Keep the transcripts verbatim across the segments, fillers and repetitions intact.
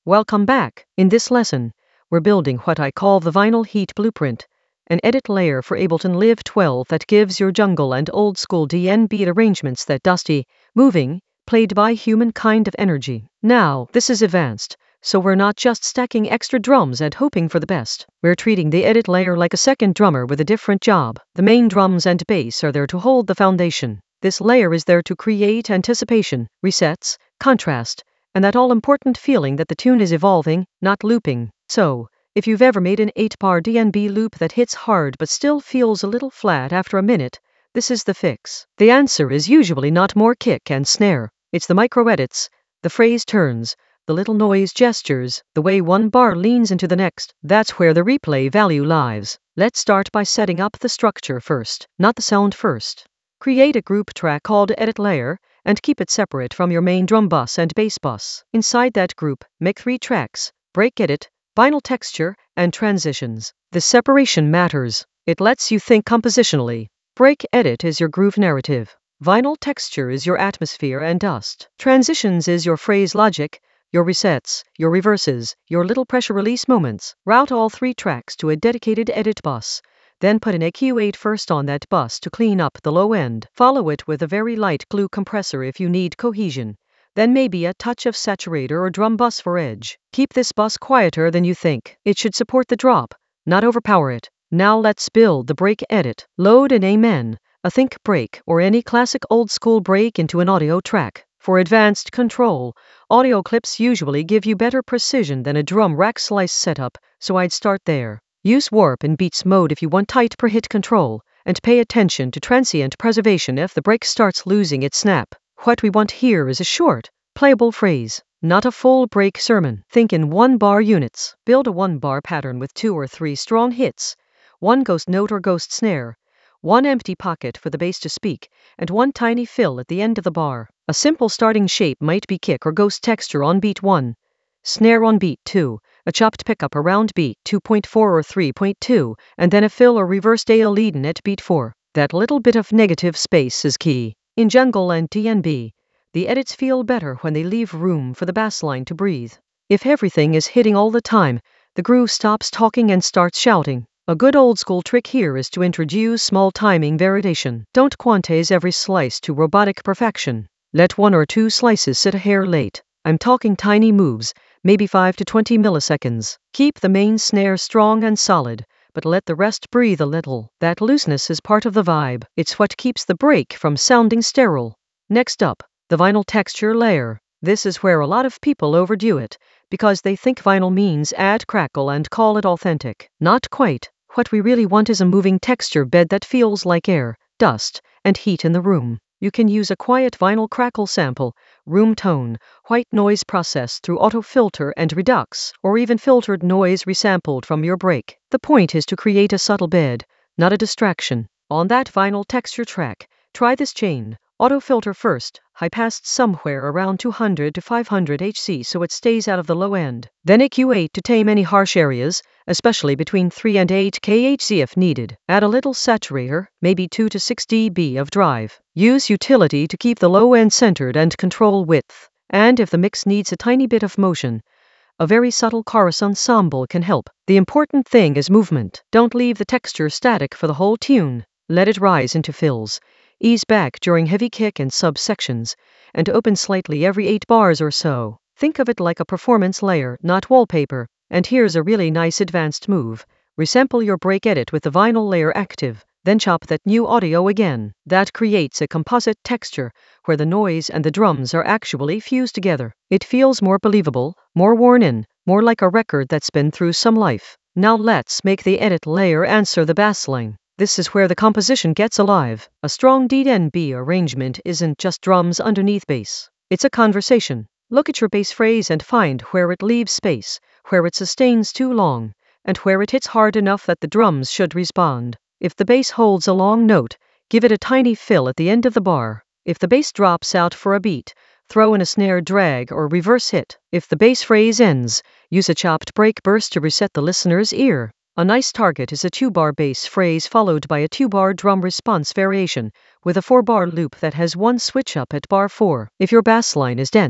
Welcome back. In this lesson, we're building what I call the Vinyl Heat Blueprint, an edit layer for Ableton Live twelve that gives your jungle and old school D N B arrangements that dusty, moving, played by human kind of energy. Now, this is advanced, so we're not just stacking extra drums and hoping for the best. We're treating the edit layer like a second drummer with a different job. The main drums and bass are there to hold the foundation. This layer is there to create anticipation, resets, contrast, and that all-important feeling that the tune is evolving, not looping. So, if you've ever made an eight-bar D N B loop that hits hard but still feels a little flat after a minute, this is the fix. The answer is usually not more kick and snare. It's the micro-edits, the phrase turns, the little noise gestures, the way one bar leans into the next. That's where the replay value lies. Let's start by setting up the structure first, not the sound first. Create a group track called Edit Layer, and keep it separate from your main drum bus and bass bus. Inside that group, make three tracks: break edit, vinyl texture, and transitions. The separation matters. It lets you think compositionally. Break edit is your groove narrative. Vinyl texture is your atmosphere and dust. Transitions is your phrase logic, your resets, your reverses, your little pressure release moments. Route all three tracks to a dedicated edit bus. Then put an E Q eight first on that bus to clean up the low end. Follow it with a very light glue compressor if you need cohesion. Then maybe a touch of saturator or drum bus for edge. Keep this bus quieter than you think. It should support the drop, not overpower it. Now let's build the break edit. Load an Amen, a think break, or any classic old school break into an audio track. For advanced control, audio clips usually give you better precision than a drum rack slice setup, so I'd start there. Use warp in beats mode if you want tight per hit control, and pay attention to transient preservation if the break starts losing its snap. What we want here is a short, playable phrase, not a full break sermon. Think in one-bar units. Build a one-bar pattern with two or three strong hits, one ghost note or ghost snare, one empty pocket for the bass to speak, and one tiny fill at the end of the bar. A simple starting shape might be kick or ghost texture on beat one, snare on beat two, a chopped pickup around beat two point four or three point two, and then a fill or reversed A L lead-in at beat four. That little bit of negative space is key. In jungle and D N B, the edits feel better when they leave room for the bass line to breathe. If everything is hitting all the time, the groove stops talking and starts shouting. A good old school trick here is to introduce small timing variation. Don't quantize every slice to robotic perfection. Let one or two slices sit a hair late. I'm talking tiny moves, maybe five to twenty milliseconds. Keep the main snare strong and solid, but let the rest breathe a little. That looseness is part of the vibe. It's what keeps the break from sounding sterile. Next up, the vinyl texture layer. This is where a lot of people overdo it, because they think vinyl means add crackle and call it authentic. Not quite. What we really want is a moving texture bed that feels like air, dust, and heat in the room. You can use a quiet vinyl crackle sample, room tone, white noise processed through auto filter and redux, or even filtered noise resampled from your break. The point is to create a subtle bed, not a distraction. On that vinyl texture track, try this chain. Auto filter first, high passed somewhere around two hundred to five hundred hertz so it stays out of the low end. Then E Q eight to tame any harsh areas, especially between three and eight kilohertz if needed. Add a little saturator, maybe two to six decibels of drive. Use utility to keep the low end centered and control width. And if the mix needs a tiny bit of motion, a very subtle chorus ensemble can help. The important thing is movement. Don't leave the texture static for the whole tune. Let it rise into fills. Ease back during heavy kick and subsections, and open slightly every eight bars or so. Think of it like a performance layer, not wallpaper. And here's a really nice advanced move. Resample your break edit with the vinyl layer active, then chop that new audio again. That creates a composite texture, where the noise and the drums are actually fused together. It feels more believable, more worn in, more like a record that's been through some life. Now let's make the edit layer answer the bass line. This is where the composition gets alive. A strong D N B arrangement isn't just drums underneath bass. It's a conversation. Look at your bass phrase and find where it leaves space, where it sustains too long, and where it hits hard enough that the drums should respond. If the bass holds a long note, give it a tiny fill at the end of the bar. If the bass drops out for a beat, throw in a snare drag or reverse hit. If the bass phrase ends, use a chopped break burst to reset the listener's ear. A nice target is a two-bar bass phrase followed by a two-bar drum response variation, with a four-bar loop that has one switch up at bar four. If your bass line is dense,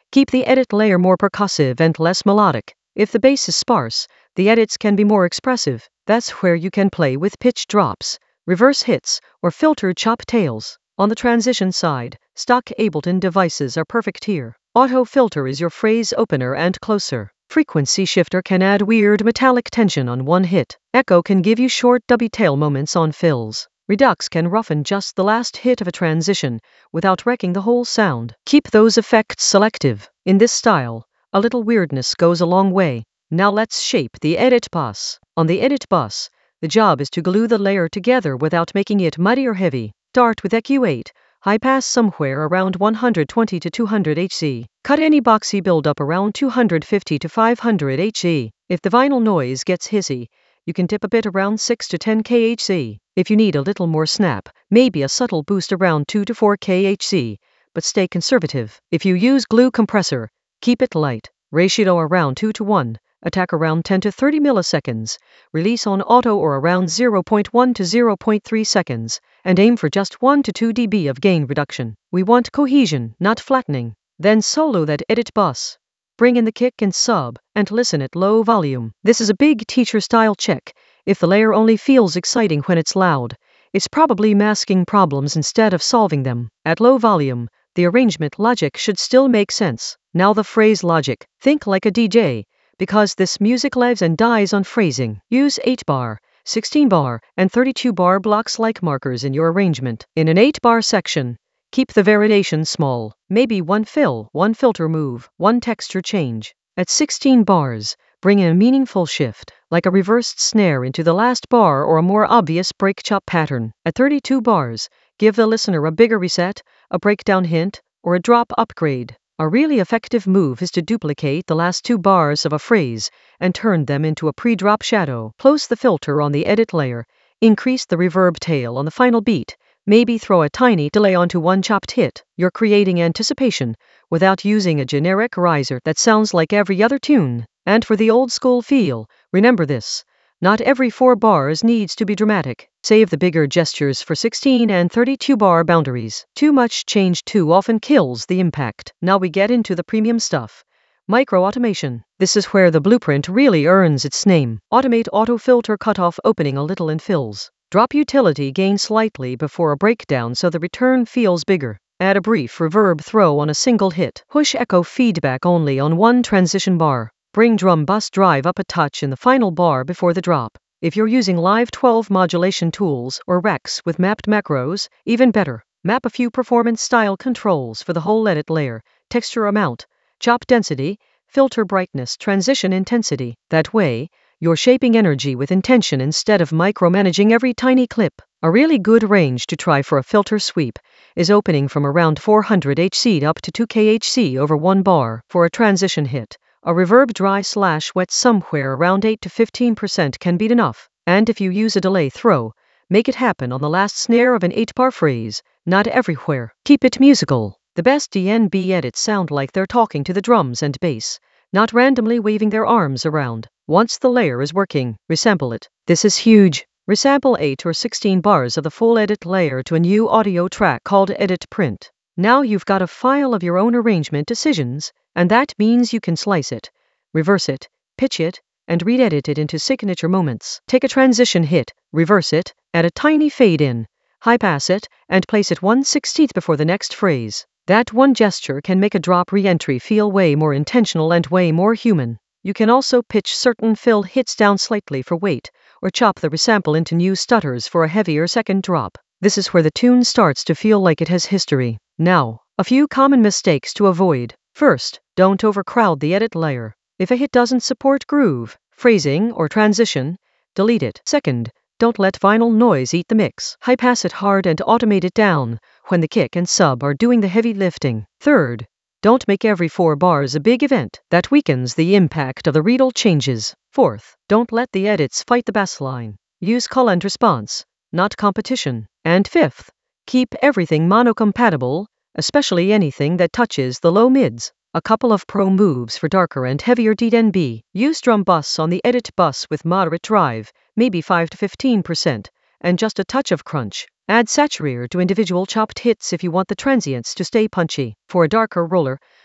Keep the edit layer more percussive and less melodic. If the bass is sparse, the edits can be more expressive. That's where you can play with pitch drops, reverse hits, or filtered chop tails. On the transition side, stock Ableton devices are perfect here. Auto filter is your phrase opener and closer. Frequency shifter can add weird metallic tension on one hit. Echo can give you short dubby tail moments on fills. Redux can roughen just the last hit of a transition without wrecking the whole sound. Keep those effects selective. In this style, a little weirdness goes a long way. Now let's shape the edit bus. On the edit bus, the job is to glue the layer together without making it muddy or heavy. Start with E Q eight, high pass somewhere around one hundred twenty to two hundred hertz. Cut any boxy buildup around two hundred fifty to five hundred hertz. If the vinyl noise gets hissy, you can dip a bit around six to ten kilohertz. If you need a little more snap, maybe a subtle boost around two to four kilohertz, but stay conservative. If you use glue compressor, keep it light. Ratio around two to one. Attack around ten to thirty milliseconds, release on auto or around zero point one to zero point three seconds, and aim for just one to two decibels of gain reduction. We want cohesion, not flattening. Then solo that edit bus. Bring in the kick and sub, and listen at low volume. This is a big teacher style check. If the layer only feels exciting when it's loud, it's probably masking problems instead of solving them. At low volume, the arrangement logic should still make sense. Now the phrase logic. Think like a D J. Because this music lives and dies on phrasing. Use eight bar, sixteen bar, and thirty-two bar blocks like markers in your arrangement. In an eight bar section, keep the variation small, maybe one fill, one filter move, one texture change. At sixteen bars, bring in a meaningful shift, like a reversed snare into the last bar or a more obvious break chop pattern. At thirty-two bars, give the listener a bigger reset, a breakdown hint, or a drop upgrade. A really effective move is to duplicate the last two bars of a phrase and turn them into a pre-drop shadow. Close the filter on the edit layer, increase the reverb tail on the final beat, maybe throw a tiny delay onto one chopped hit. You're creating anticipation without using a generic riser that sounds like every other tune. And for the old school feel, remember this. Not every four bars needs to be dramatic. Save the bigger gestures for sixteen and thirty-two bar boundaries. Too much change too often kills the impact. Now we get into the premium stuff. Micro automation. This is where the blueprint really earns its name. Automate auto filter cutoff opening a little in fills. Drop utility gain slightly before a breakdown so the return feels bigger. Add a brief reverb throw on a single hit. Push echo feedback only on one transition bar. Bring drum bus drive up a touch in the final bar before the drop. If you're using Live twelve modulation tools or Rex with mapped macros, even better. Map a few performance style controls for the whole edit layer, texture amount, chop density, filter brightness, transition intensity. That way, you're shaping energy with intention instead of micromanaging every tiny clip. A really good range to try for a filter sweep is opening from around four hundred hertz up to two kilohertz over one bar. For a transition hit, a reverb dry slash wet somewhere around eight to fifteen percent can be enough. And if you use a delay throw, make it happen on the last snare of an eight bar phrase, not everywhere. Keep it musical. The best D N B edits sound like they're talking to the drums and bass, not randomly waving their arms around. Once the layer is working, resample it. This is huge. Resample eight or sixteen bars of the full edit layer to a new audio track called Edit Print. Now you've got a file of your own arrangement decisions, and that means you can slice it, reverse it, pitch it, and re-edit it into signature moments. Take a transition hit, reverse it, add a tiny fade in, high pass it, and place it one sixteenth before the next phrase. That one gesture can make a drop re-entry feel way more intentional and way more human. You can also pitch certain fill hits down slightly for weight, or chop the resample into new stutters for a heavier second drop. This is where the tune starts to feel like it has history. Now, a few common mistakes to avoid. First, don't overcrowd the edit layer. If a hit doesn't support groove, phrasing, or transition, delete it. Second, don't let vinyl noise eat the mix. High pass it hard and automate it down when the kick and sub are doing the heavy lifting. Third, don't make every four bars a big event. That weakens the impact of the readle changes. Fourth, don't let the edits fight the bass line. Use call and response, not competition. And fifth, keep everything mono-compatible, especially anything that touches the low mids. A couple of pro moves for darker and heavier D N B. Use drum bus on the edit bus with moderate drive, maybe five to fifteen percent, and just a touch of crunch. Add saturator to individual chopped hits if you want the transients to stay punchy. For a darker roller,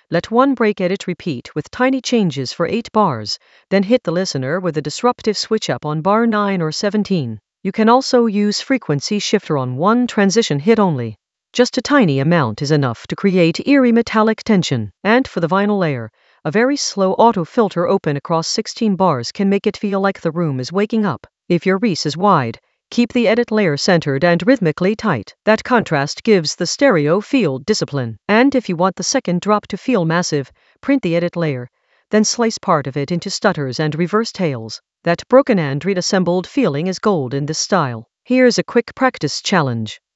Let one break edit repeat with tiny changes for eight bars, then hit the listener with a disruptive switch up on bar nine or seventeen. You can also use frequency shifter on one transition hit only. Just a tiny amount is enough to create eerie metallic tension. And for the vinyl layer, a very slow auto filter open across sixteen bars can make it feel like the room is waking up. If your Reese is wide, keep the edit layer centered and rhythmically tight. That contrast gives the stereo field discipline. And if you want the second drop to feel massive, print the edit layer, then slice part of it into stutters and reverse tails. That broken and reassembled feeling is gold in this style. Here's a quick practice challenge.